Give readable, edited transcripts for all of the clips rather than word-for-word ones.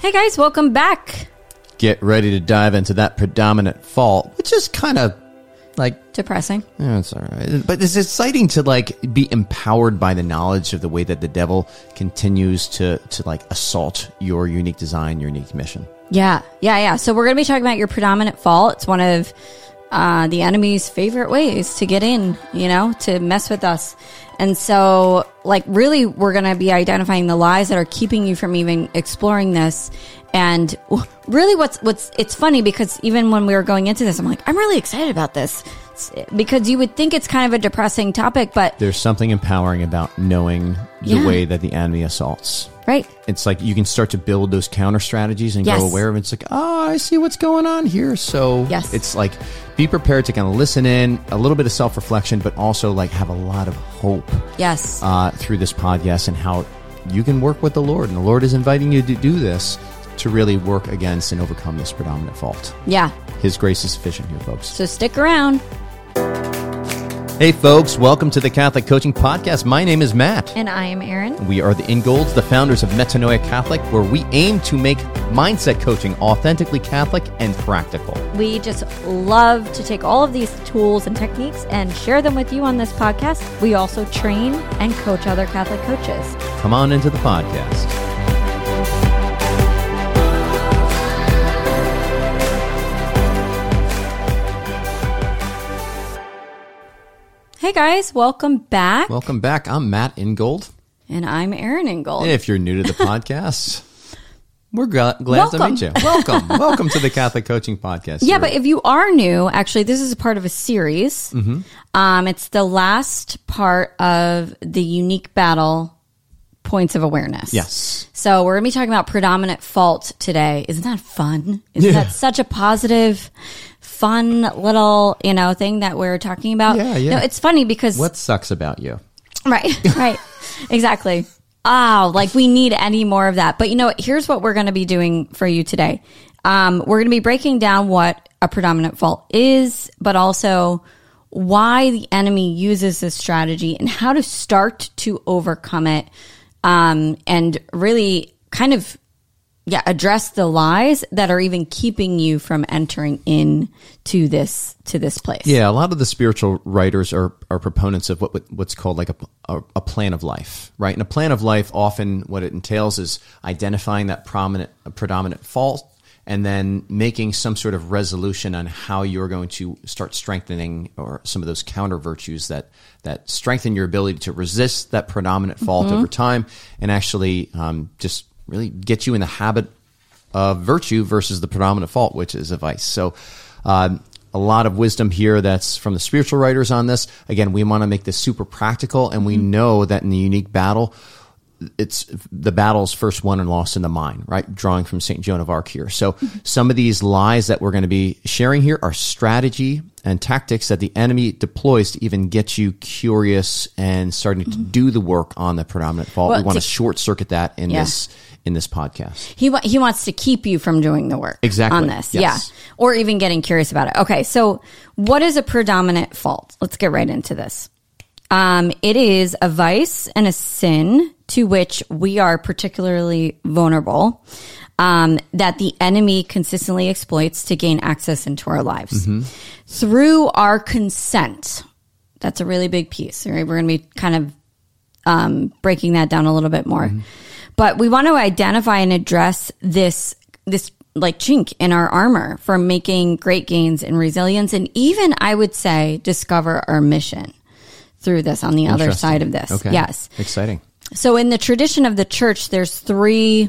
Hey guys, welcome back. Get ready to dive into that predominant fault, which is kind of like depressing. Yeah, it's all right. But it's exciting to like be empowered by the knowledge of the way that the devil continues to like assault your unique design, your unique mission. Yeah. So we're going to be talking about your predominant fault. It's one of the enemy's favorite ways to get in, to mess with us. And so, really, we're going to be identifying the lies that are keeping you from even exploring this. And really it's funny because even when we were going into this, I'm like, I'm really excited about this because you would think it's kind of a depressing topic, but there's something empowering about knowing the way that the enemy assaults. Right. It's like you can start to build those counter strategies and grow aware of it. It's like, I see what's going on here. So it's like, be prepared to kind of listen in, a little bit of self-reflection, but also like have a lot of hope through this podcast and how you can work with the Lord. And the Lord is inviting you to do this to really work against and overcome this predominant fault. Yeah. His grace is sufficient here, folks. So stick around. Hey, folks. Welcome to the Catholic Coaching Podcast. My name is Matt. And I am Erin. We are the Ingolds, the founders of Metanoia Catholic, where we aim to make mindset coaching authentically Catholic and practical. We just love to take all of these tools and techniques and share them with you on this podcast. We also train and coach other Catholic coaches. Come on into the podcast. Hey guys, welcome back. Welcome back. I'm Matt Ingold. And I'm Erin Ingold. And if you're new to the podcast, we're glad to meet you. Welcome. Welcome to the Catholic Coaching Podcast. Yeah, but if you are new, actually, this is a part of a series. Mm-hmm. It's the last part of the unique battle points of awareness. Yes. So we're going to be talking about predominant fault today. Isn't that fun? Isn't that such a positive, fun little, thing that we're talking about? Yeah. No, it's funny because what sucks about you? Right. Exactly. We need any more of that. But here's what we're going to be doing for you today. We're going to be breaking down what a predominant fault is, but also why the enemy uses this strategy and how to start to overcome it. And really kind of, address the lies that are even keeping you from entering into this place. Yeah, a lot of the spiritual writers are proponents of what's called like a plan of life, right? And a plan of life, often what it entails is identifying that predominant fault and then making some sort of resolution on how you're going to start strengthening or some of those counter virtues that strengthen your ability to resist that predominant fault over time and actually just really get you in the habit of virtue versus the predominant fault, which is a vice. So a lot of wisdom here that's from the spiritual writers on this. Again, we want to make this super practical, and we know that in the unique battle, it's the battle's first won and lost in the mind, right? Drawing from St. Joan of Arc here. So some of these lies that we're going to be sharing here are strategy and tactics that the enemy deploys to even get you curious and starting to do the work on the predominant fault. Well, we want to short circuit that in this podcast. He wants to keep you from doing the work on this. Yes. Yeah. Or even getting curious about it. Okay. So what is a predominant fault? Let's get right into this. It is a vice and a sin to which we are particularly vulnerable, that the enemy consistently exploits to gain access into our lives through our consent. That's a really big piece. Right? We're going to be kind of breaking that down a little bit more, but we want to identify and address this like chink in our armor for making great gains in resilience, and even I would say discover our mission through this on the other side of this. Okay. Yes. Exciting. So in the tradition of the church, there's three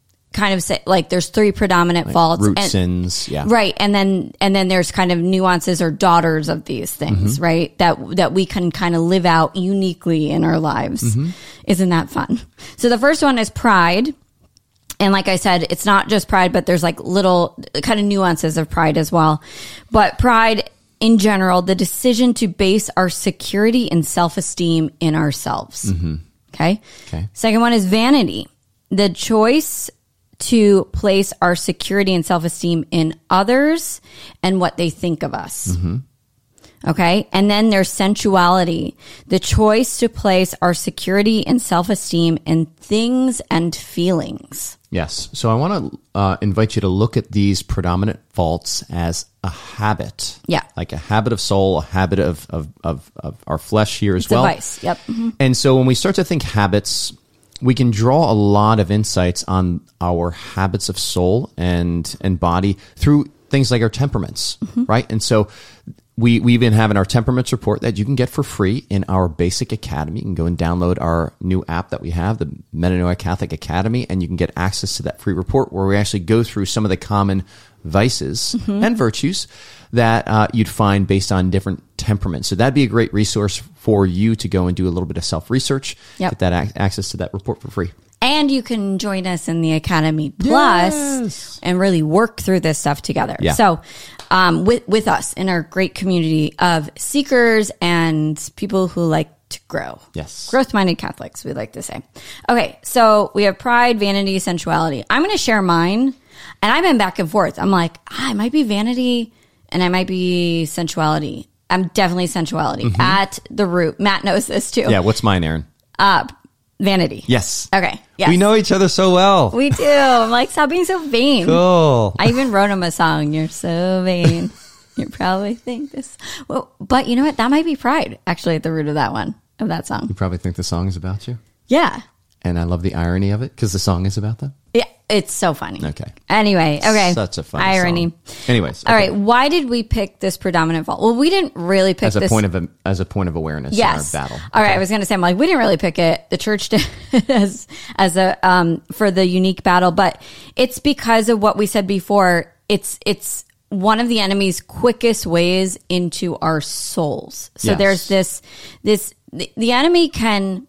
predominant faults. Root sins. Yeah. Right. And then there's kind of nuances or daughters of these things, right? That we can kind of live out uniquely in our lives. Isn't that fun? So the first one is pride. And like I said, it's not just pride, but there's like little kind of nuances of pride as well. But pride in general, the decision to base our security and self-esteem in ourselves. Okay. Second one is vanity. The choice to place our security and self-esteem in others and what they think of us. Okay. And then there's sensuality. The choice to place our security and self-esteem in things and feelings. Yes. So I want to invite you to look at these predominant faults as a habit. Yeah. Like a habit of soul, a habit of our flesh here as well. It's a vice. Yep. Mm-hmm. And so when we start to think habits, we can draw a lot of insights on our habits of soul and body through things like our temperaments, right? And so we even have in our temperaments report that you can get for free in our basic academy. You can go and download our new app that we have, the Metanoia Catholic Academy, and you can get access to that free report where we actually go through some of the common vices and virtues that you'd find based on different temperaments. So that'd be a great resource for you to go and do a little bit of self-research, get that access to that report for free. And you can join us in the Academy Plus and really work through this stuff together. Yeah. So with us in our great community of seekers and people who like to grow. Yes. Growth-minded Catholics, we like to say. Okay, so we have pride, vanity, sensuality. I'm going to share mine, and I've been back and forth. I'm like, I might be vanity and I might be sensuality. I'm definitely sensuality at the root. Matt knows this too. Yeah, what's mine, Aaron? Vanity. Yes. Okay. Yes. We know each other so well. We do. I'm like, stop being so vain. Cool. I even wrote him a song. You're so vain. You probably think this. Well, but you know what? That might be pride, actually, at the root of that song. You probably think the song is about you? Yeah. And I love the irony of it because the song is about them. Yeah. It's so funny. Okay. Anyway. Okay. Such a funny irony. Song. Anyways. Okay. All right. Why did we pick this predominant fault? Well, we didn't really pick as a point of awareness in our battle. All right. I was going to say, I'm like, we didn't really pick it. The church did as a for the unique battle, but it's because of what we said before. It's one of the enemy's quickest ways into our souls. So there's the enemy can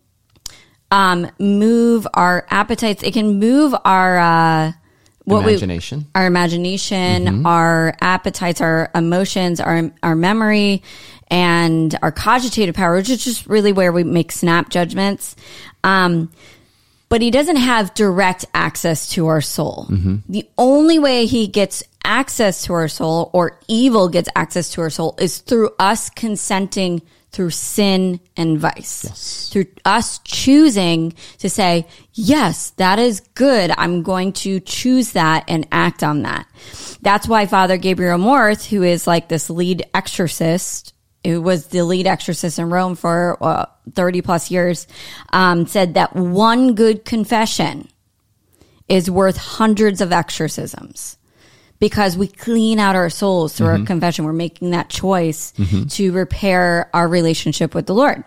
move our appetites. It can move our imagination, our appetites, our emotions, our memory, and our cogitative power, which is just really where we make snap judgments. But he doesn't have direct access to our soul. The only way he gets access to our soul, or evil gets access to our soul, is through us consenting through sin and vice. Yes. Through us choosing to say, yes, that is good. I'm going to choose that and act on that. That's why Father Gabriel Morth, who is like this lead exorcist, who was the lead exorcist in Rome for 30 plus years, said that one good confession is worth hundreds of exorcisms. Because we clean out our souls through our confession. We're making that choice to repair our relationship with the Lord.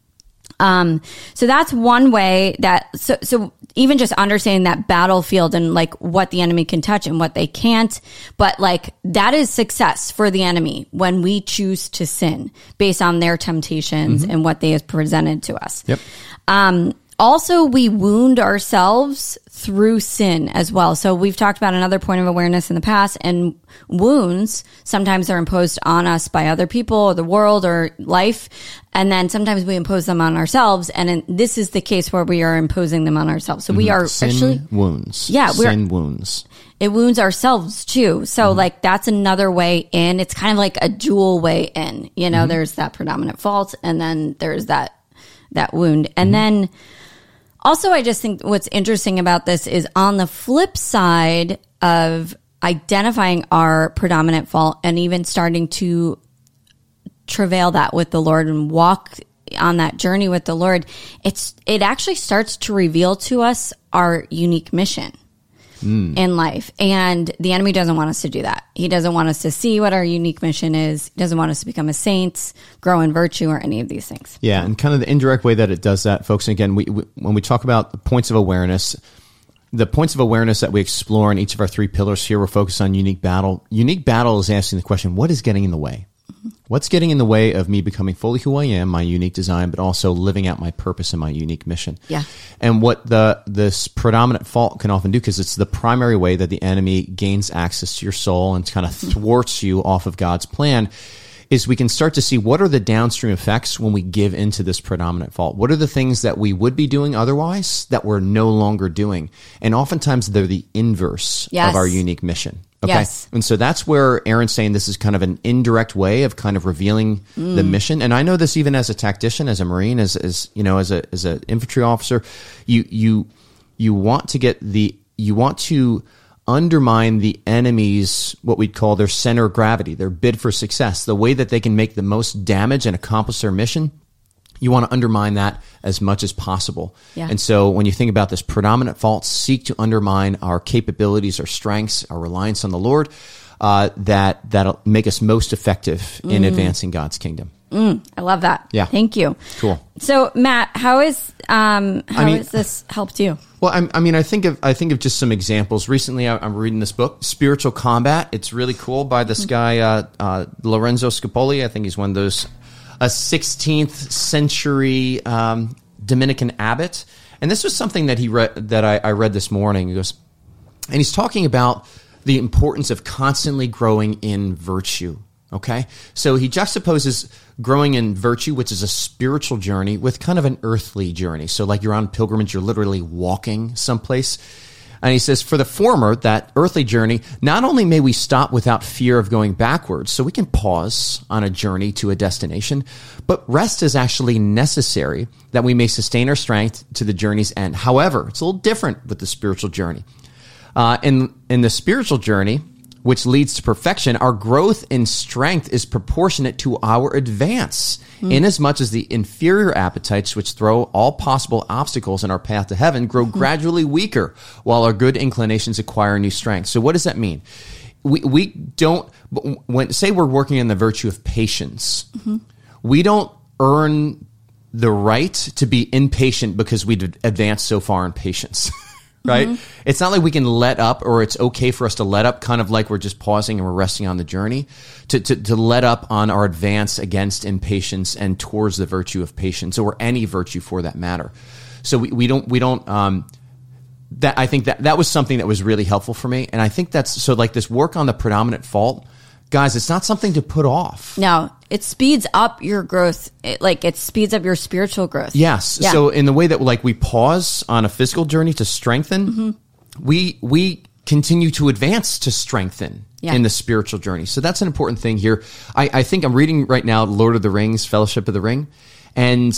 So that's one way that, so even just understanding that battlefield and like what the enemy can touch and what they can't, but like that is success for the enemy when we choose to sin based on their temptations and what they have presented to us. Yep. Also, we wound ourselves through sin as well. So we've talked about another point of awareness in the past, and wounds sometimes are imposed on us by other people or the world or life. And then sometimes we impose them on ourselves. And this is the case where we are imposing them on ourselves. So we are sin actually wounds. Yeah. Sin wounds. It wounds ourselves too. So like that's another way in. It's kind of like a dual way in, you know, there's that predominant fault and then there's that wound. And then also, I just think what's interesting about this is on the flip side of identifying our predominant fault and even starting to travail that with the Lord and walk on that journey with the Lord, it actually starts to reveal to us our unique mission in life. And the enemy doesn't want us to do that. He doesn't want us to see what our unique mission is. He doesn't want us to become a saint, grow in virtue, or any of these things. Yeah, and kind of the indirect way that it does that, folks, and again, we when we talk about the points of awareness, that we explore in each of our three pillars here, we're focused on unique battle. Unique battle is asking the question, what is getting in the way? What's getting in the way of me becoming fully who I am, my unique design, but also living out my purpose and my unique mission? Yeah. And what this predominant fault can often do, because it's the primary way that the enemy gains access to your soul and kind of thwarts you off of God's plan, is we can start to see what are the downstream effects when we give into this predominant fault. What are the things that we would be doing otherwise that we're no longer doing? And oftentimes they're the inverse of our unique mission. Okay. Yes. And so that's where Aaron's saying this is kind of an indirect way of kind of revealing the mission. And I know this even as a tactician, as a Marine, as you know, as an infantry officer, you want to get the you want to undermine the enemy's, what we'd call their center of gravity, their bid for success, the way that they can make the most damage and accomplish their mission. You want to undermine that as much as possible. Yeah. And so when you think about this, predominant faults seek to undermine our capabilities, our strengths, our reliance on the Lord, that'll make us most effective in advancing God's kingdom. I love that. Yeah. Thank you. Cool. So Matt, how has this helped you? Well, I think of just some examples. Recently, I'm reading this book, Spiritual Combat. It's really cool by this guy, Lorenzo Scapoli. I think he's one of those, a 16th century Dominican abbot. And this was something that I read this morning. He goes, and he's talking about the importance of constantly growing in virtue. Okay? So he juxtaposes growing in virtue, which is a spiritual journey, with kind of an earthly journey. So like you're on pilgrimage, you're literally walking someplace. And he says, for the former, that earthly journey, not only may we stop without fear of going backwards, so we can pause on a journey to a destination, but rest is actually necessary that we may sustain our strength to the journey's end. However, it's a little different with the spiritual journey. In the spiritual journey, which leads to perfection, our growth in strength is proportionate to our advance, inasmuch as the inferior appetites, which throw all possible obstacles in our path to heaven, grow gradually weaker, while our good inclinations acquire new strength. So what does that mean? We don't, say we're working in the virtue of patience, we don't earn the right to be impatient because we've advanced so far in patience. Right? It's not like we can let up, or it's okay for us to let up, kind of like we're just pausing and we're resting on the journey, to let up on our advance against impatience and towards the virtue of patience, or any virtue for that matter. So we don't that, I think that was something that was really helpful for me. And I think that's, so like this work on the predominant fault, guys, it's not something to put off. No, it speeds up your growth. It speeds up your spiritual growth. Yes. Yeah. So in the way that like we pause on a physical journey to strengthen, we continue to advance to strengthen in the spiritual journey. So that's an important thing here. I think I'm reading right now Lord of the Rings, Fellowship of the Ring, and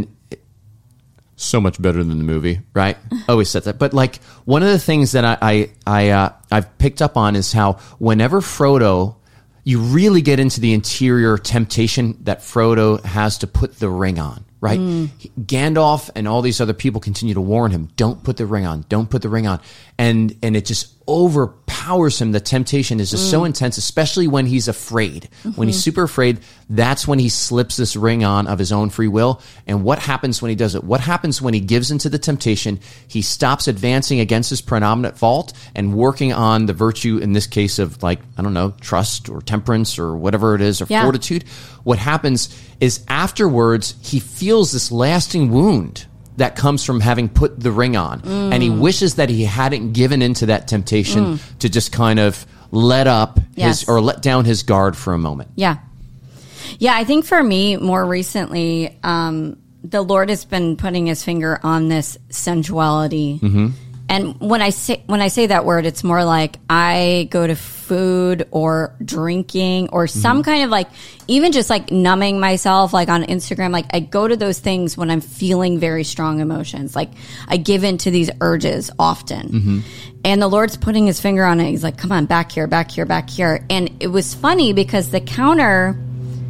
so much better than the movie, right? Always said that. But like one of the things that I've picked up on is how whenever Frodo, you really get into the interior temptation that Frodo has to put the ring on, right? Gandalf and all these other people continue to warn him, don't put the ring on, don't put the ring on. And it just overpowers him. The temptation is just so intense, especially when he's afraid. When he's super afraid, that's when he slips this ring on of his own free will. And what happens when he does it? What happens when he gives into the temptation? He stops advancing against his predominant fault and working on the virtue, in this case of like, I don't know, trust or temperance or whatever it is, or fortitude. What happens is afterwards, he feels this lasting wound that comes from having put the ring on. And he wishes that he hadn't given into that temptation to just kind of let up or let down his guard for a moment. Yeah. Yeah, I think for me, more recently, the Lord has been putting his finger on this sensuality. And when I say that word, it's more like I go to food or drinking or some kind of like, even just like numbing myself, like on Instagram, like I go to those things when I'm feeling very strong emotions. Like I give into these urges often. And the Lord's putting his finger on it. He's like, come on, back here, back here, back here. And it was funny because the counter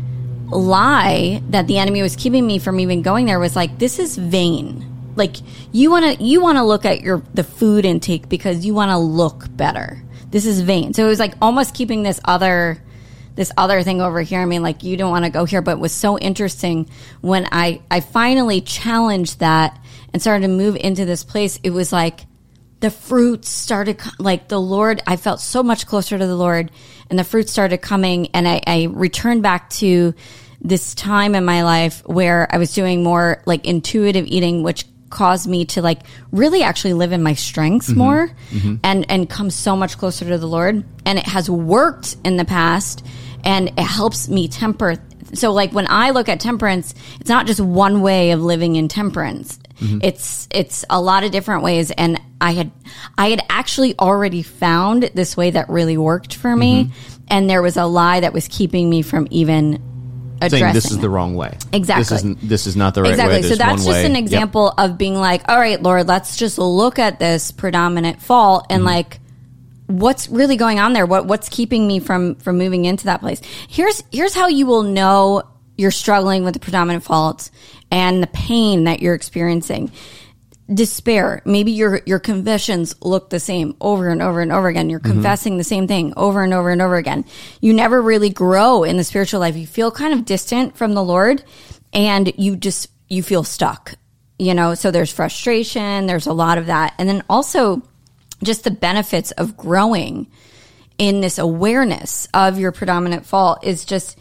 lie that the enemy was keeping me from even going there was like, this is vain. Like you want to look at the food intake because you want to look better. This is vain. So it was like almost keeping this other thing over here. I mean, like you don't want to go here, but it was so interesting when I finally challenged that and started to move into this place. It was like the fruits started, like the Lord, I felt so much closer to the Lord, and the fruits started coming, and I returned back to this time in my life where I was doing more like intuitive eating, which caused me to like really actually live in my strengths more and come so much closer to the Lord. And it has worked in the past, and it helps me temper. So like when I look at temperance, it's not just one way of living in temperance. It's a lot of different ways. And I had actually already found this way that really worked for me. And there was a lie that was keeping me from even addressing saying this is the wrong way. Exactly. This is not the right way. Exactly. So that's just an example of being like, all right, Lord, let's just look at this predominant fault and like, what's really going on there? What's keeping me from moving into that place? Here's how you will know you're struggling with the predominant fault and the pain that you're experiencing. Despair. Maybe your confessions look the same over and over and over again. You're confessing the same thing over and over and over again. You never really grow in the spiritual life. You feel kind of distant from the Lord, and you feel stuck, so there's frustration. There's a lot of that. And then also just the benefits of growing in this awareness of your predominant fault is just,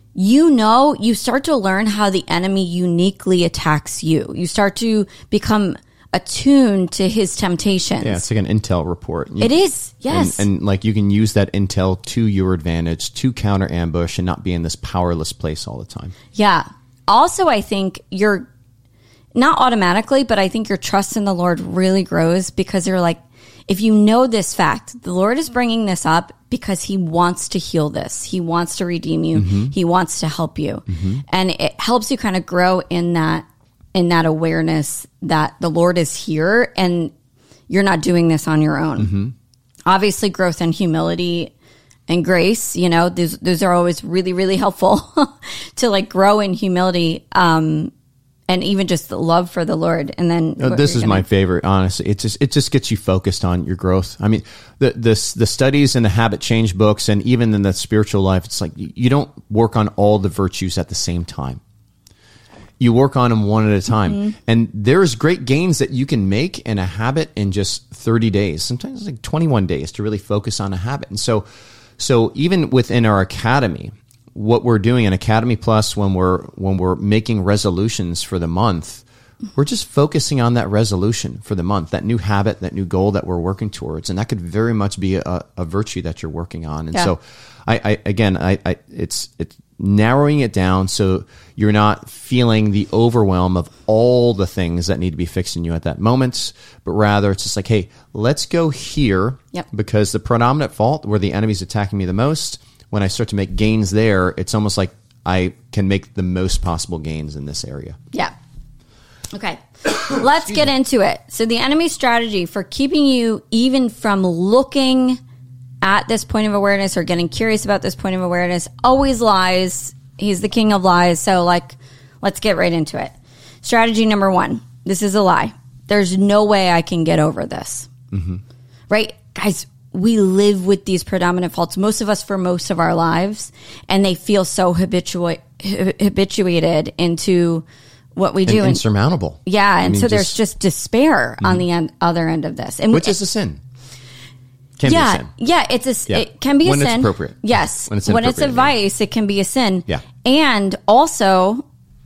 you start to learn how the enemy uniquely attacks you. You start to become attuned to his temptations. Yeah, it's like an intel report. It is, yes. And like you can use that intel to your advantage to counter ambush and not be in this powerless place all the time. Yeah. Also, I think you're not automatically, but I think your trust in the Lord really grows because you're like, if you know this fact, the Lord is bringing this up because he wants to heal this. He wants to redeem you. He wants to help you. And it helps you kind of grow in that awareness that the Lord is here and you're not doing this on your own. Obviously, growth and humility and grace, those are always really, really helpful to like grow in humility. And even just the love for the Lord. And then this is my favorite, honestly. It just gets you focused on your growth. I mean, the studies and the habit change books, and even in the spiritual life, it's like you don't work on all the virtues at the same time. You work on them one at a time. And there's great gains that you can make in a habit in just 30 days. Sometimes it's like 21 days to really focus on a habit. And so even within our academy, what we're doing in Academy Plus when we're making resolutions for the month, we're just focusing on that resolution for the month, that new habit, that new goal that we're working towards. And that could very much be a virtue that you're working on. And so it's narrowing it down so you're not feeling the overwhelm of all the things that need to be fixed in you at that moment, but rather it's just like, hey, let's go here because the predominant fault where the enemy's attacking me the most, when I start to make gains there, it's almost like I can make the most possible gains in this area. Yeah. Okay. Let's get into it. So the enemy's strategy for keeping you even from looking at this point of awareness or getting curious about this point of awareness always lies. He's the king of lies. So let's get right into it. Strategy number 1. This is a lie. There's no way I can get over this. Right? Guys, we live with these predominant faults, most of us for most of our lives, and they feel so habituated into what we do. And insurmountable. Yeah, and so there's just despair on the other end of this. And which is a sin. Can be a sin. Yeah, it can be a sin. When it's appropriate. Yes. When it's a vice, it can be a sin. Yeah. And also,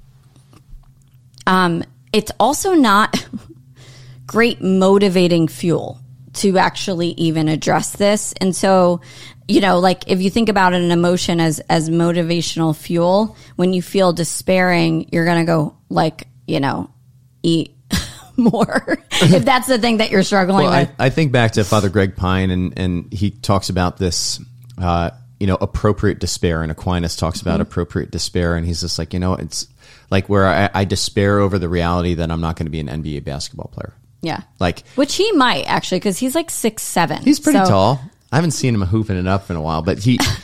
it's also not great motivating fuel to actually even address this. And so, like if you think about an emotion as motivational fuel, when you feel despairing, you're going to go eat more if that's the thing that you're struggling with. I think back to Father Greg Pine and he talks about this, appropriate despair, and Aquinas talks about appropriate despair. And he's just like, it's like where I despair over the reality that I'm not going to be an NBA basketball player. Yeah. Which he might actually, because he's like 6'7". He's pretty tall. I haven't seen him hooping it up in a while, but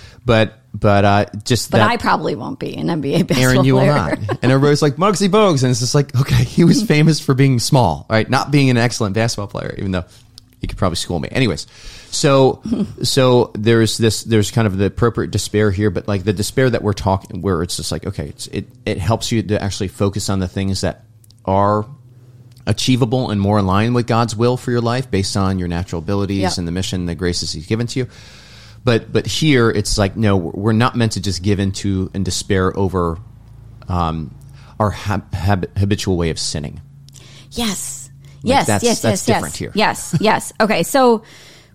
I probably won't be an NBA basketball Aaron, you player. will not. And everybody's like, Muggsy Bogues. And it's just like, okay, he was famous for being small, right? Not being an excellent basketball player, even though he could probably school me. Anyways, so there's kind of the appropriate despair here, but like the despair that we're talking, where it's just like, okay, it helps you to actually focus on the things that are achievable and more in line with God's will for your life based on your natural abilities and the mission, the graces he's given to you. But here it's like, no, we're not meant to just give into and despair over our habitual way of sinning. Yes. Like that's different here. Yes. Okay. So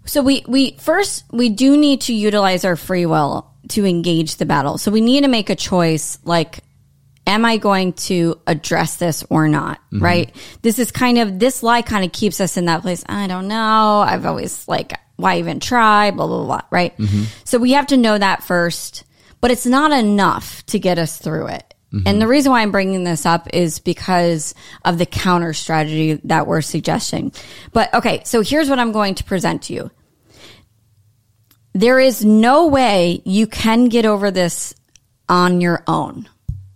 we do need to utilize our free will to engage the battle. So we need to make a choice, like, am I going to address this or not? Right? This lie kind of keeps us in that place. I don't know. I've always why even try? Blah, blah, blah. Right? So we have to know that first. but it's not enough to get us through it. And the reason why I'm bringing this up is because of the counter strategy that we're suggesting. But okay, so here's what I'm going to present to you. There is no way you can get over this on your own.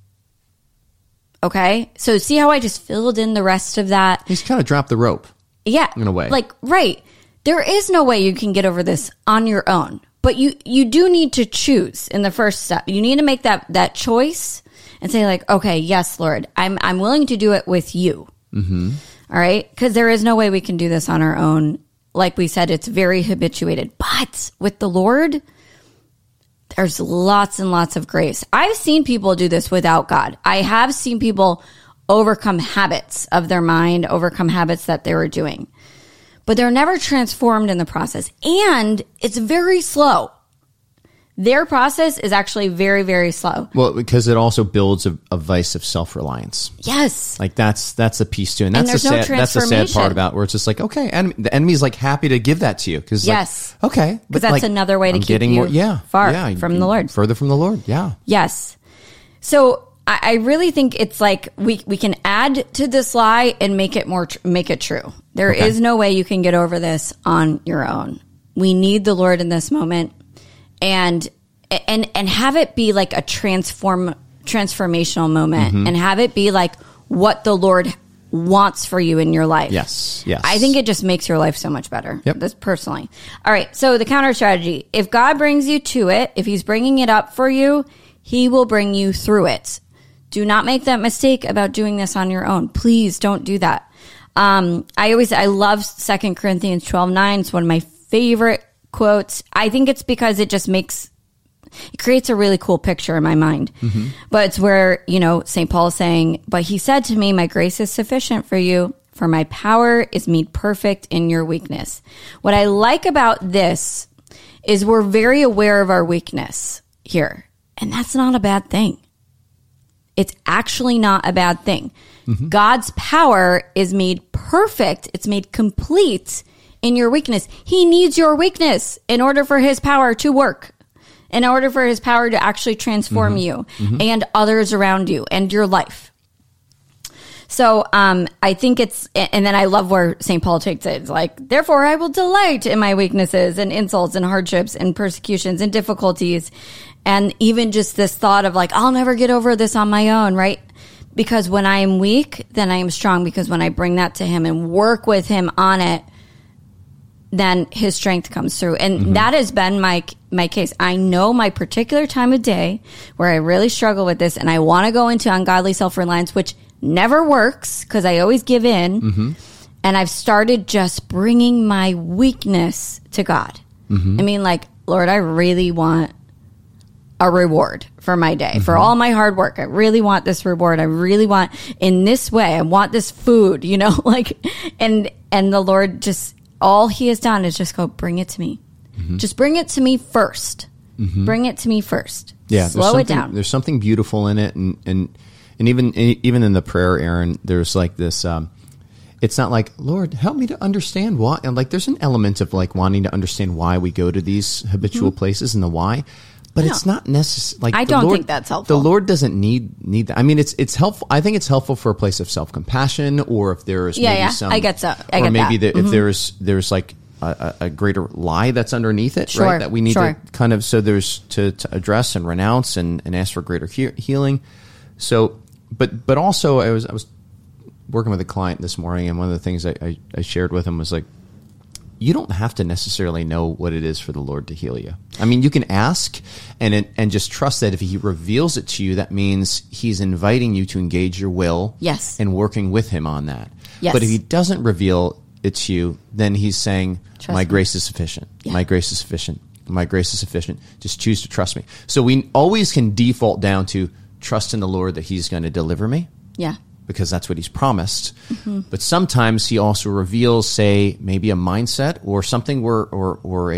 Okay? So see how I just filled in the rest of that? He's kind of dropped the rope. Yeah. In a way. Like, right. There is no way you can get over this on your own. But you do need to choose in the first step. You need to make that choice and say like, okay, yes, Lord, I'm willing to do it with you. Mm-hmm. All right? Because there is no way we can do this on our own. Like we said, it's very habituated. But with the Lord, there's lots and lots of grace. I've seen people do this without God. I have seen people overcome habits of their mind, overcome habits that they were doing. But they're never transformed in the process. And it's very slow. Their process is actually very, very slow. Well, because it also builds a vice of self-reliance. Yes. Like that's the piece too. And that's the sad part about where it's just like, okay, the enemy's like happy to give that to you. Cause yes. Like, okay. Because that's like, another way to keep you far from the Lord. Further from the Lord. Yeah. Yes. So I really think it's like we can add to this lie and make it true. There is no way you can get over this on your own. We need the Lord in this moment. And have it be like a transformational moment, and have it be like what the Lord wants for you in your life. Yes, yes. I think it just makes your life so much better. Yep. This personally. All right. So the counter strategy: if God brings you to it, if He's bringing it up for you, He will bring you through it. Do not make that mistake about doing this on your own. Please don't do that. I love 2 Corinthians 12:9. It's one of my favorite quotes. I think it's because it creates a really cool picture in my mind. Mm-hmm. But it's where, St. Paul is saying, but he said to me, my grace is sufficient for you, for my power is made perfect in your weakness. What I like about this is we're very aware of our weakness here. And that's not a bad thing. It's actually not a bad thing. Mm-hmm. God's power is made perfect. It's made complete in your weakness. He needs your weakness in order for His power to work, in order for His power to actually transform you and others around you and your life. So I think and then I love where St. Paul takes it. It's like, therefore I will delight in my weaknesses and insults and hardships and persecutions and difficulties. And even just this thought of like, I'll never get over this on my own, right? Because when I am weak, then I am strong. Because when I bring that to Him and work with Him on it, then His strength comes through. And that has been my case. I know my particular time of day where I really struggle with this and I want to go into ungodly self-reliance, which never works because I always give in. Mm-hmm. And I've started just bringing my weakness to God. Mm-hmm. I mean, like, Lord, I really want a reward for my day, for all my hard work. I really want this reward. I really want in this way. I want this food, and the Lord just, all He has done is just go, bring it to me. Mm-hmm. Just bring it to me first. Mm-hmm. Bring it to me first. Yeah. Slow it down. There's something beautiful in it. And even in the prayer, Aaron, there's like this, it's not like, Lord, help me to understand why. And like, there's an element of like wanting to understand why we go to these habitual places and the why. But it's not necessary. Like, I don't think that's helpful. The Lord doesn't need that. I mean, it's helpful. I think it's helpful for a place of self-compassion, or if there's maybe some. I get so. If there's like a greater lie that's underneath it, right? That we need to kind of there's to address and renounce and ask for greater healing. So, but also I was working with a client this morning, and one of the things I shared with him was like, you don't have to necessarily know what it is for the Lord to heal you. I mean, you can ask and just trust that if He reveals it to you, that means He's inviting you to engage your will, yes, and working with Him on that. Yes. But if He doesn't reveal it to you, then He's saying, my grace is sufficient. Yeah. My grace is sufficient. My grace is sufficient. Just choose to trust me. So we always can default down to trust in the Lord that He's going to deliver me. Yeah. Because that's what He's promised. Mm-hmm. But sometimes He also reveals, say, maybe a mindset or something or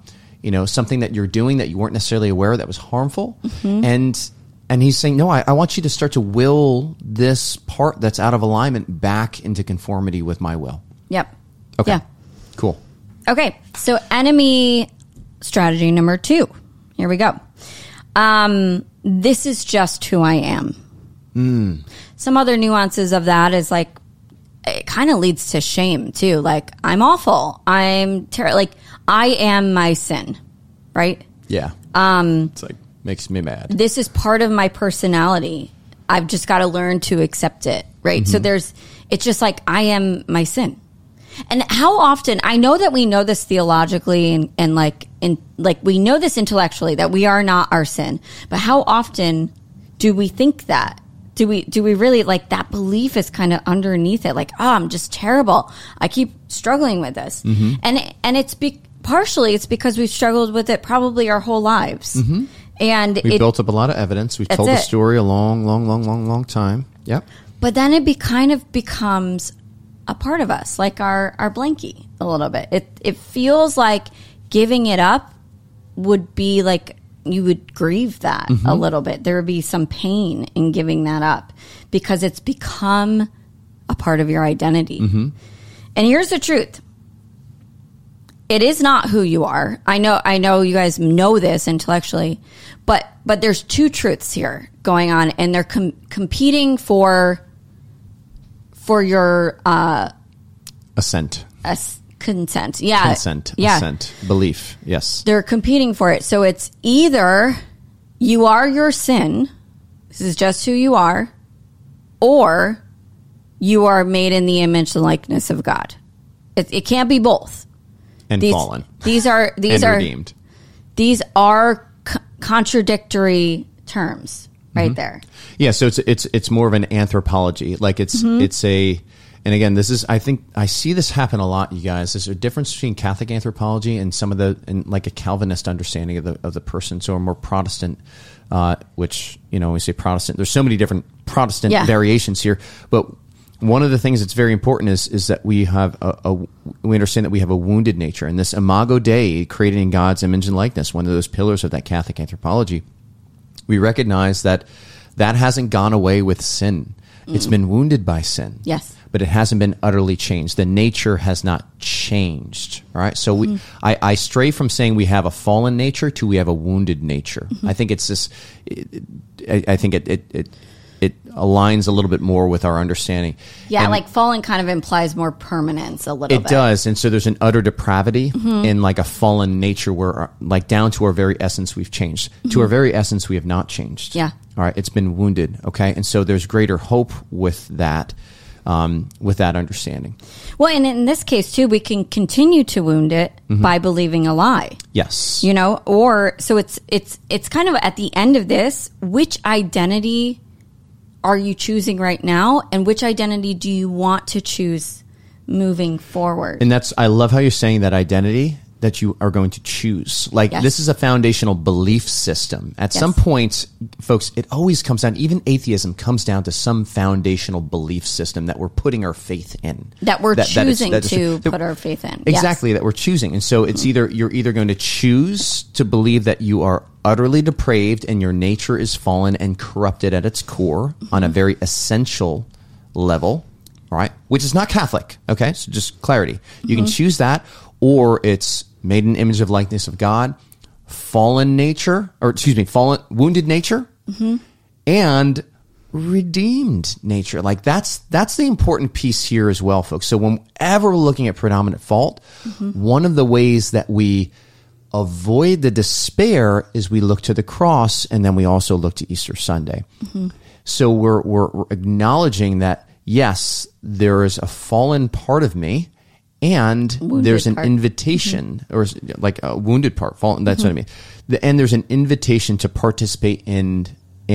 a something that you're doing that you weren't necessarily aware of that was harmful. Mm-hmm. And He's saying, no, I want you to start to will this part that's out of alignment back into conformity with my will. Yep. Okay. Yeah. Cool. Okay. So enemy strategy number 2. Here we go. This is just who I am. Some other nuances of that is like, it kind of leads to shame too. Like, I'm awful. I'm terrible. Like, I am my sin, right? Yeah. It's like, makes me mad. This is part of my personality. I've just got to learn to accept it, right? So it's just like, I am my sin. And how often, I know that we know this theologically and we know this intellectually, that we are not our sin. But how often do we think that? Do we really, like, that belief is kind of underneath it? Like, oh, I'm just terrible. I keep struggling with this. And it's partially it's because we've struggled with it probably our whole lives. And we've built up a lot of evidence. We've told the story a long time. Yep. But then it kind of becomes a part of us, like our blankie a little bit. It feels like giving it up would be like, you would grieve that a little bit. There would be some pain in giving that up because it's become a part of your identity. And here's the truth. It is not who you are. I know you guys know this intellectually, but there's two truths here going on, and they're competing for your assent. Consent. Yeah. Consent. Yeah. Assent. Belief. Yes. They're competing for it. So it's either you are your sin, this is just who you are, or you are made in the image and likeness of God. It can't be both. And fallen. These are redeemed. These are contradictory terms right there. Yeah, so it's more of an anthropology. Like it's a, and again, this is, I think I see this happen a lot, you guys. There's a difference between Catholic anthropology and and like a Calvinist understanding of the person. So a more Protestant, which, when we say Protestant, there's so many different Protestant variations here. But one of the things that's very important is that we have we understand that we have a wounded nature, and this Imago Dei, created in God's image and likeness, one of those pillars of that Catholic anthropology. We recognize that hasn't gone away with sin. It's been wounded by sin. Yes. But it hasn't been utterly changed. The nature has not changed. All right. So I stray from saying we have a fallen nature to we have a wounded nature. I think it's this. I think it aligns a little bit more with our understanding. Yeah, and like fallen kind of implies more permanence a little bit. It does. And so there's an utter depravity in like a fallen nature where like down to our very essence we've changed. To our very essence we have not changed. Yeah. All right. It's been wounded. Okay. And so there's greater hope with that understanding. Well, and in this case too, we can continue to wound it by believing a lie. Yes. Or so it's kind of at the end of this, which identity are you choosing right now, and which identity do you want to choose moving forward? And I love how you're saying that identity that you are going to choose. Like this is a foundational belief system. At some point, folks, it always comes down, even atheism comes down to some foundational belief system that we're putting our faith in. That we're choosing to put our faith in. Exactly, that we're choosing. And so it's you're either going to choose to believe that you are utterly depraved and your nature is fallen and corrupted at its core on a very essential level, all right, which is not Catholic, okay? So just clarity. You can choose that, or it's made in the image of likeness of God, fallen, wounded nature, and redeemed nature. Like that's the important piece here as well, folks. So whenever we're looking at predominant fault, one of the ways that we avoid the despair is we look to the cross, and then we also look to Easter Sunday. So we're acknowledging that, yes, there is a fallen part of me, and there's an invitation, or like a wounded part, fallen. That's what I mean. And there's an invitation to participate in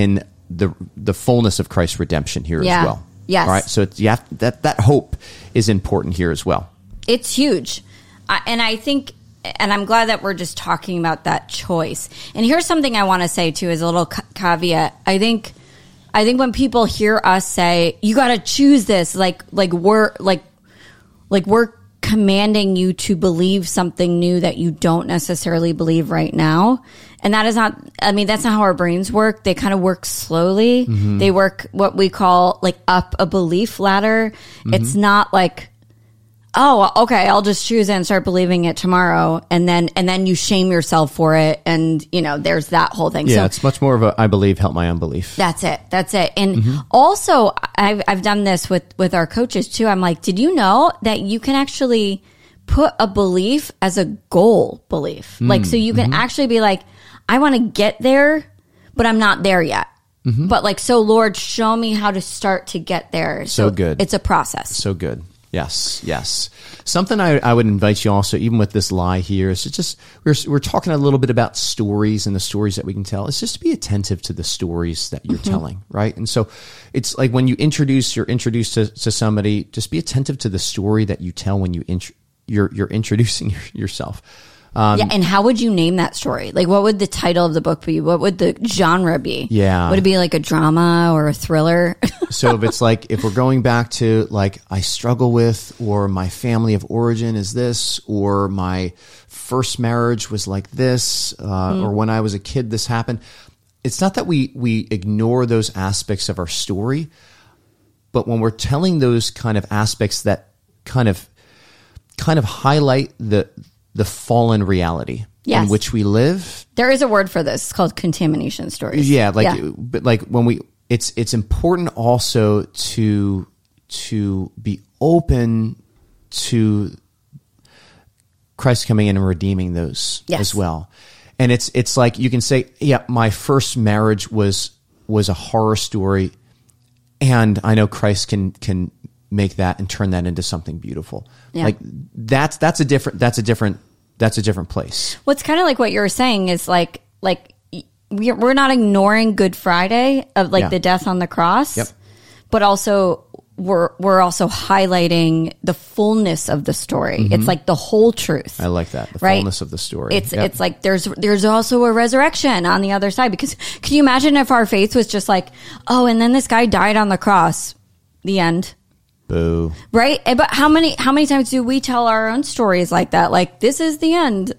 the fullness of Christ's redemption here as well. Yes. All right. So that hope is important here as well. It's huge, and I think. And I'm glad that we're just talking about that choice. And here's something I want to say too, as a little caveat. I think when people hear us say, you got to choose this, like we're commanding you to believe something new that you don't necessarily believe right now. And that is not, that's not how our brains work. They kind of work slowly. They work what we call like up a belief ladder. It's not like, oh, okay, I'll just choose it and start believing it tomorrow. And then you shame yourself for it. And, there's that whole thing. Yeah, so it's much more of a, I believe, help my unbelief. That's it. And also I've done this with our coaches too. I'm like, did you know that you can actually put a belief as a goal belief? Like, so you can actually be like, I want to get there, but I'm not there yet. But like, so Lord, show me how to start to get there. So good. It's a process. So good. Yes. Something I would invite you also, even with this lie here, is to just, we're talking a little bit about stories and the stories that we can tell. It's just to be attentive to the stories that you're telling, right? And so it's like when you're introduced to somebody, just be attentive to the story that you tell when you're introducing yourself. And how would you name that story? Like, what would the title of the book be? What would the genre be? Yeah. Would it be like a drama or a thriller? So if it's like, if we're going back to like, I struggle with, or my family of origin is this, or my first marriage was like this, or when I was a kid, this happened. It's not that we ignore those aspects of our story, but when we're telling those kind of aspects that kind of highlight the fallen reality in which we live. There is a word for this. It's called contamination stories. Yeah. But like when it's important also to be open to Christ coming in and redeeming those as well. And it's like, you can say, yeah, my first marriage was a horror story, and I know Christ can make that and turn that into something beautiful. Yeah. Like that's a different place. What's kind of like what you were saying is like we're not ignoring Good Friday of like the death on the cross, but also we're also highlighting the fullness of the story. It's like the whole truth. I like that. The fullness of the story. It's like there's also a resurrection on the other side, because can you imagine if our faith was just like, oh, and then this guy died on the cross, the end. Boo. Right? But how many times do we tell our own stories like that? Like, this is the end,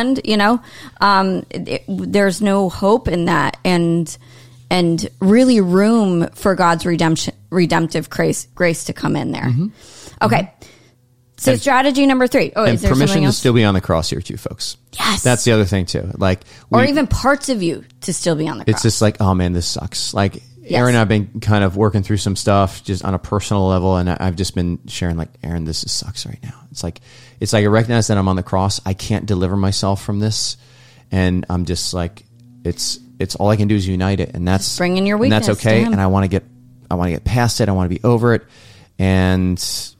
there's no hope in that. And really room for God's redemptive grace to come in there. Okay. So and, strategy number 3. Oh, is there permission to still be on the cross here too, folks. Yes. That's the other thing too. Like, or even parts of you to still be on the cross. It's just like, oh man, this sucks. Like, Aaron and I have been kind of working through some stuff just on a personal level, and I've just been sharing like, Aaron, this just sucks right now. It's like I recognize that I'm on the cross. I can't deliver myself from this, and I'm just like, it's all I can do is unite it, and that's bring in your weakness, and that's okay. And I want to get past it. I want to be over it, and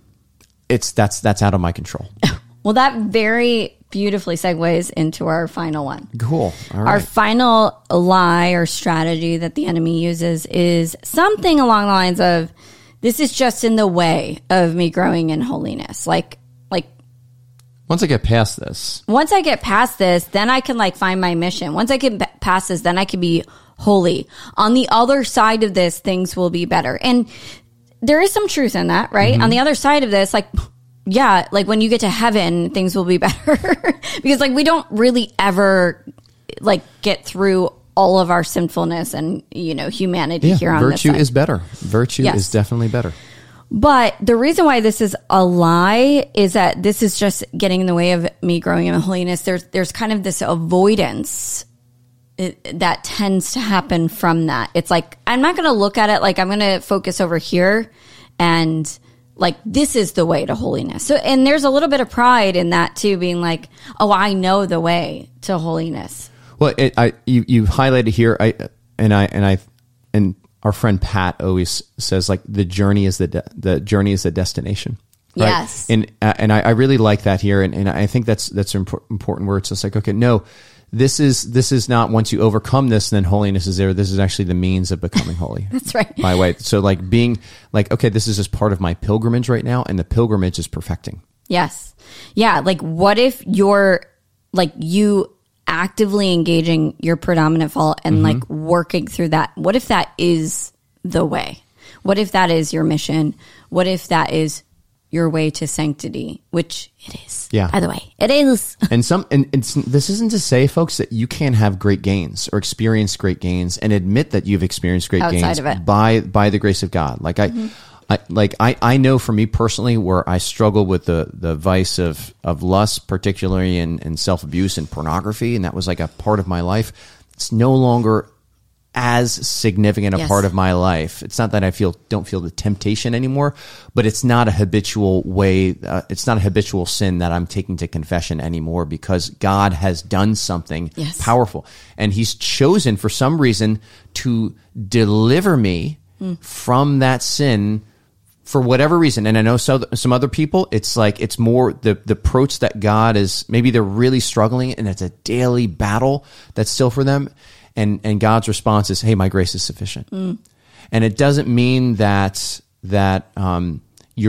that's out of my control. Well, that very beautifully segues into our final one. Cool. All right. Our final lie or strategy that the enemy uses is something along the lines of, this is just in the way of me growing in holiness. Like once I get past this, then I can like find my mission. Once I get past this, then I can be holy. On the other side of this, things will be better. And there is some truth in that, right? On the other side of this, like, yeah, like when you get to heaven, things will be better because like we don't really ever like get through all of our sinfulness and, humanity here on this side. Virtue is better. Virtue is definitely better. But the reason why this is a lie is that this is just getting in the way of me growing in holiness. There's kind of this avoidance that tends to happen from that. It's like, I'm not going to look at it like I'm going to focus over here and like, this is the way to holiness. So, and there's a little bit of pride in that too, being like, oh, I know the way to holiness. Well, you highlighted here, and our friend Pat always says like the journey is the destination. Right? Yes. And I really like that here. And I think that's an important word. So it's like, okay, no, this is not once you overcome this, then holiness is there. This is actually the means of becoming holy. That's right. By the way. So like being like, okay, this is just part of my pilgrimage right now. And the pilgrimage is perfecting. Yes. Yeah. Like what if you're like you actively engaging your predominant fault and like working through that? What if that is the way? What if that is your mission? What if that is your way to sanctity, which it is. Yeah. By the way, it is. and this isn't to say, folks, that you can't have great gains or experience great gains and admit that you've experienced great gains by the grace of God. Like I know for me personally where I struggle with the vice of lust, particularly in self-abuse and pornography, and that was like a part of my life. It's no longer as significant a part of my life. It's not that I don't feel the temptation anymore, but it's not a habitual way. It's not a habitual sin that I'm taking to confession anymore, because God has done something powerful, and He's chosen for some reason to deliver me from that sin for whatever reason. And I know some other people, it's like, it's more the approach that God is, maybe they're really struggling and it's a daily battle that's still for them. And God's response is, hey, my grace is sufficient. And it doesn't mean that I'm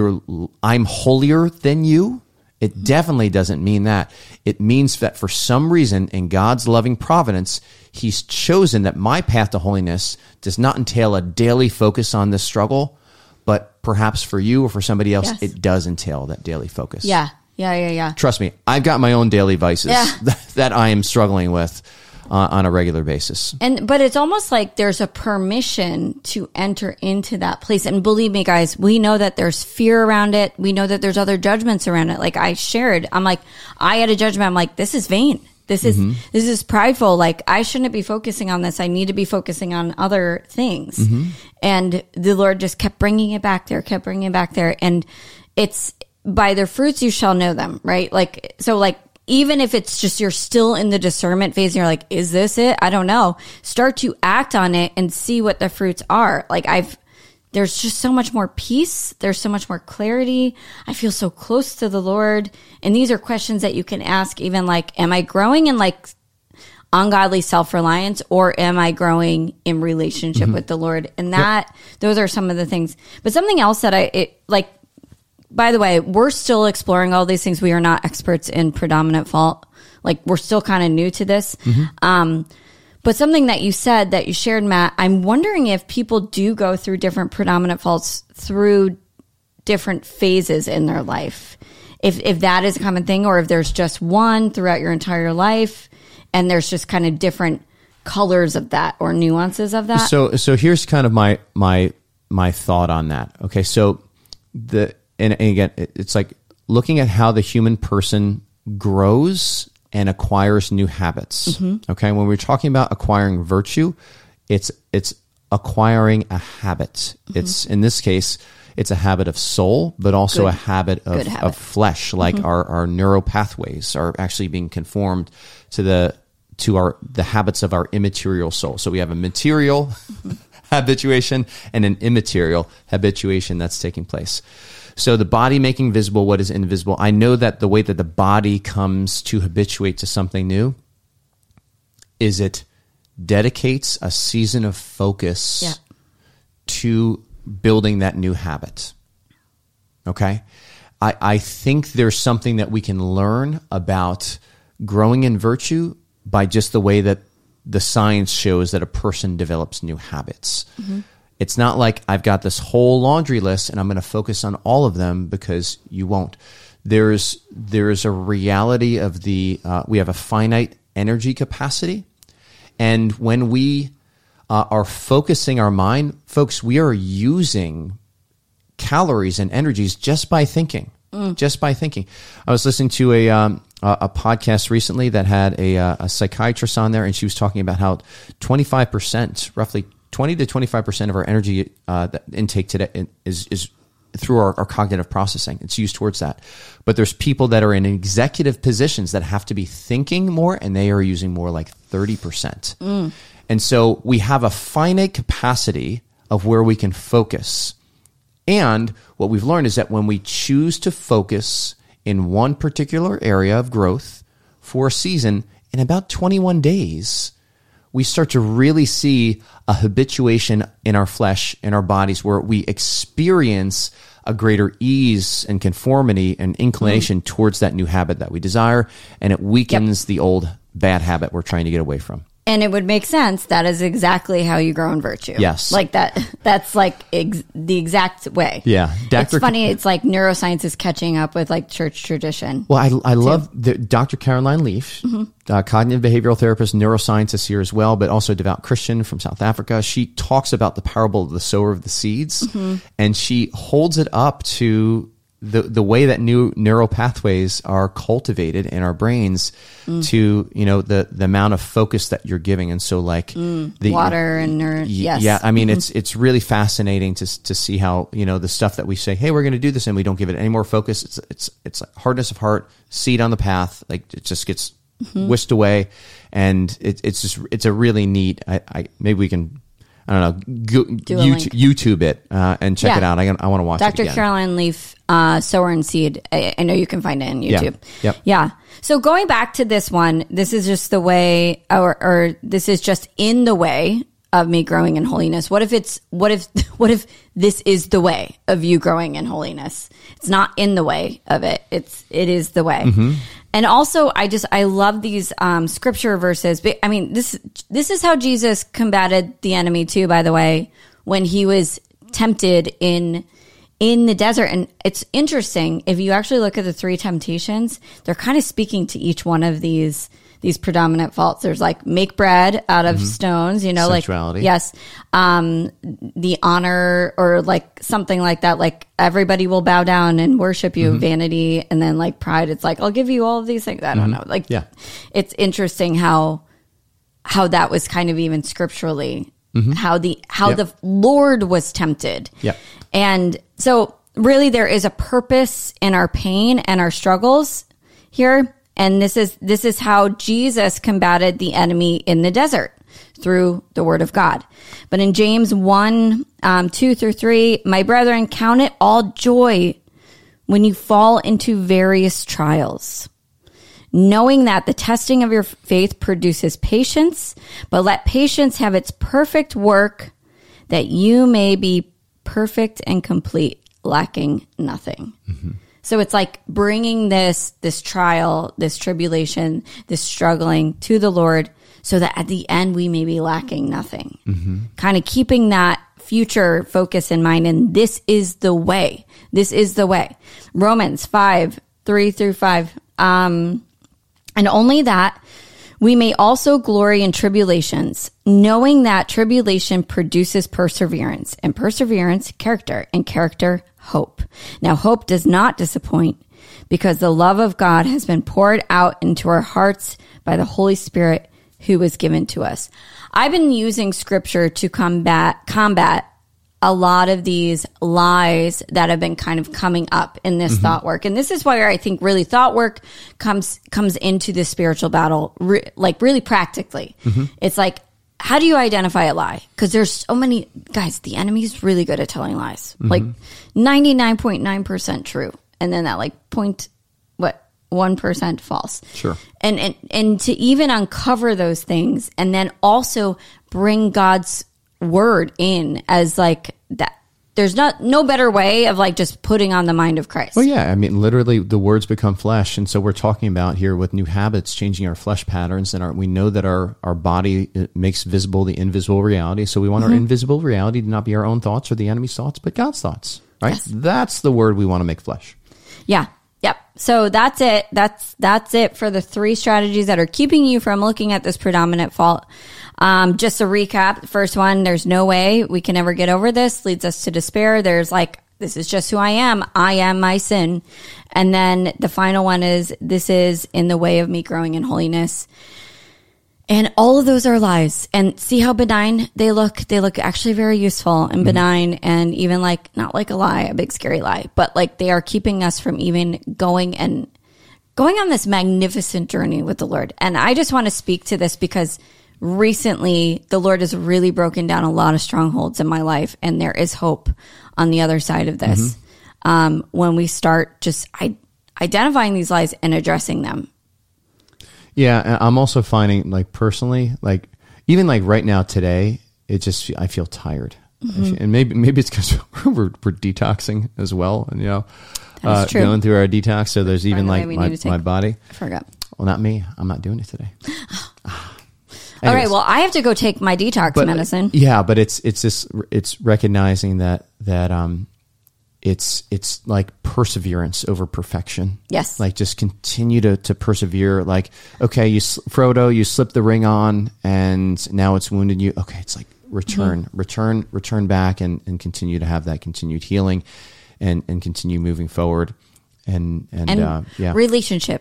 holier than you. It definitely doesn't mean that. It means that for some reason in God's loving providence, He's chosen that my path to holiness does not entail a daily focus on this struggle, but perhaps for you or for somebody else, it does entail that daily focus. Yeah. Trust me, I've got my own daily vices that I am struggling with on a regular basis. But it's almost like there's a permission to enter into that place. And believe me, guys, we know that there's fear around it. We know that there's other judgments around it. Like I shared, I'm like, I had a judgment. I'm like, this is vain. This is prideful. Like I shouldn't be focusing on this. I need to be focusing on other things. And the Lord just kept bringing it back there, And it's by their fruits you shall know them, right? Like, so like, even if it's just you're still in the discernment phase and you're like, is this it? I don't know. Start to act on it and see what the fruits are. Like there's just so much more peace. There's so much more clarity. I feel so close to the Lord. And these are questions that you can ask, even like, am I growing in like ungodly self-reliance, or am I growing in relationship with the Lord? And those are some of the things. But something else that by the way, we're still exploring all these things. We are not experts in predominant fault. Like we're still kind of new to this. But something that you said, that you shared, Matt, I'm wondering if people do go through different predominant faults through different phases in their life. If that is a common thing, or if there's just one throughout your entire life and there's just kind of different colors of that or nuances of that. So here's kind of my thought on that. Okay. So and again, it's like looking at how the human person grows and acquires new habits. Okay, when we're talking about acquiring virtue, it's acquiring a habit. It's, in this case, it's a habit of soul, but also a habit of flesh. Like our neural pathways are actually being conformed to the habits of our immaterial soul. So we have a material habituation and an immaterial habituation that's taking place. So the body making visible what is invisible. I know that the way that the body comes to habituate to something new is it dedicates a season of focus to building that new habit. Okay? I think there's something that we can learn about growing in virtue by just the way that the science shows that a person develops new habits. It's not like I've got this whole laundry list and I'm going to focus on all of them, because you won't. There's a reality of we have a finite energy capacity. And when we are focusing our mind, folks, we are using calories and energies just by thinking. Just by thinking. I was listening to a podcast recently that had a psychiatrist on there, and she was talking about how 25%, roughly 20 to 25% of our energy intake today is through our cognitive processing. It's used towards that. But there's people that are in executive positions that have to be thinking more, and they are using more like 30%. And so we have a finite capacity of where we can focus. And what we've learned is that when we choose to focus in one particular area of growth for a season, in about 21 days, we start to really see a habituation in our flesh, in our bodies, where we experience a greater ease and conformity and inclination towards that new habit that we desire, and it weakens the old bad habit we're trying to get away from. And it would make sense. That is exactly how you grow in virtue. Yes. Like that. That's like the exact way. Yeah. It's funny. It's like neuroscience is catching up with like church tradition. Well, I love Dr. Caroline Leaf, cognitive behavioral therapist, neuroscientist here as well, but also a devout Christian from South Africa. She talks about the parable of the sower of the seeds, and she holds it up to the way that new neural pathways are cultivated in our brains to, the amount of focus that you're giving. And so like the water and yes. Yeah. I mean, it's really fascinating to see how, the stuff that we say, hey, we're going to do this, and we don't give it any more focus. It's like hardness of heart, seed on the path. Like it just gets whisked away. And it's a really neat, maybe we can, I don't know, YouTube it and check it out. I want to watch it again. Dr. Caroline Leaf, Sower and Seed. I know you can find it on YouTube. Yeah. Yep. Yeah. So going back to this one, this is just the way, or this is just in the way of me growing in holiness. What if this is the way of you growing in holiness? It's not in the way of it. It is the way. And also, I love these scripture verses. I mean, this is how Jesus combated the enemy too, by the way, when he was tempted in the desert. And it's interesting, if you actually look at the 3 temptations, they're kind of speaking to each one of these predominant faults. There's like make bread out of stones, Sexuality. like, yes, the honor, or like something like that, like everybody will bow down and worship you, vanity. And then like pride, it's like, I'll give you all of these things. I don't know. Like, it's interesting how that was kind of even scripturally, how the Lord was tempted. Yeah. And so really there is a purpose in our pain and our struggles here. And this is how Jesus combated the enemy in the desert, through the word of God. But in James 1, 2-3, my brethren, count it all joy when you fall into various trials, knowing that the testing of your faith produces patience, but let patience have its perfect work, that you may be perfect and complete, lacking nothing. So it's like bringing this trial, this tribulation, this struggling to the Lord, so that at the end we may be lacking nothing. Kind of keeping that future focus in mind. And this is the way. This is the way. Romans 5, 3-5. And only that we may also glory in tribulations, knowing that tribulation produces perseverance, and perseverance, character, and character, hope. Now, hope does not disappoint, because the love of God has been poured out into our hearts by the Holy Spirit who was given to us. I've been using scripture to combat a lot of these lies that have been kind of coming up in this thought work. And this is where I think really thought work comes into this spiritual battle, like really practically. It's like, how do you identify a lie? Because there's so many, guys, the enemy's really good at telling lies. Like 99.9% true. And then that like 1% false. Sure. And to even uncover those things, and then also bring God's word in as like that. There's no better way of like just putting on the mind of Christ. Well, yeah. I mean, literally the words become flesh. And so we're talking about here with new habits, changing our flesh patterns. And we know that our body makes visible the invisible reality. So we want our invisible reality to not be our own thoughts or the enemy's thoughts, but God's thoughts, right? Yes. That's the word we want to make flesh. Yeah. Yep. So that's it. That's it for the 3 strategies that are keeping you from looking at this predominant fault. Just a recap. The first one, there's no way we can ever get over this, leads us to despair. There's like, this is just who I am. I am my sin. And then the final one is, this is in the way of me growing in holiness. And all of those are lies. And see how benign they look? They look actually very useful and benign, and even like, not like a lie, a big scary lie, but like they are keeping us from even going on this magnificent journey with the Lord. And I just want to speak to this because recently the Lord has really broken down a lot of strongholds in my life, and there is hope on the other side of this. When we start just identifying these lies and addressing them. Yeah, I'm also finding, like, personally, like, even like right now today, I feel tired. And maybe it's because we're detoxing as well, and going through our detox. So there's even like my body. I forgot. Well, not me. I'm not doing it today. All right. Well, I have to go take my detox medicine. Yeah, but it's recognizing that it's like perseverance over perfection. Yes. Like just continue to persevere. Like, okay, Frodo, you slipped the ring on and now it's wounded you. Okay. It's like return back and continue to have that continued healing and continue moving forward. And relationship.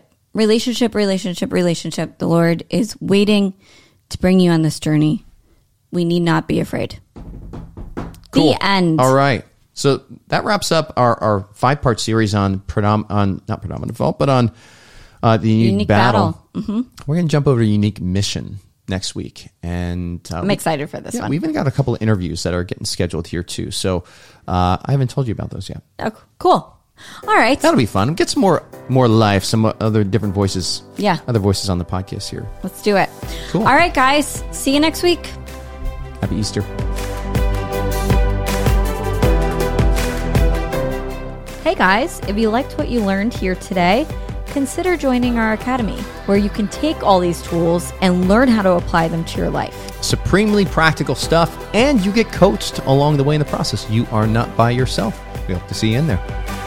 The Lord is waiting to bring you on this journey. We need not be afraid. Cool. The end. All right. So that wraps up our 5-part series on not predominant fault, but on the unique battle. Mm-hmm. We're going to jump over to unique mission next week, and I'm excited for this one. We even got a couple of interviews that are getting scheduled here too. So I haven't told you about those yet. Oh, cool. All right, that'll be fun. Get some more life, some other different voices. Yeah, other voices on the podcast here. Let's do it. Cool. All right, guys. See you next week. Happy Easter. Hey guys, if you liked what you learned here today, consider joining our academy, where you can take all these tools and learn how to apply them to your life. Supremely practical stuff, and you get coached along the way in the process. You are not by yourself. We hope to see you in there.